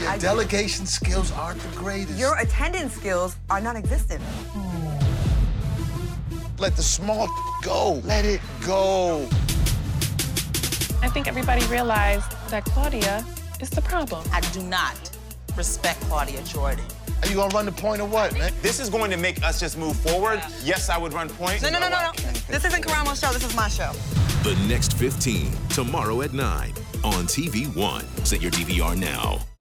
delegation skills aren't the greatest. Your attendance skills are non-existent. Let the small go. Let it go. I think everybody realized that Claudia is the problem. I do not respect Claudia Jordan. Are you gonna run the point or what, man? This is going to make us just move forward. Yes, I would run point. No. This isn't Karamo's show. This is my show. The Next 15, tomorrow at 9 on TV1. Set your DVR now.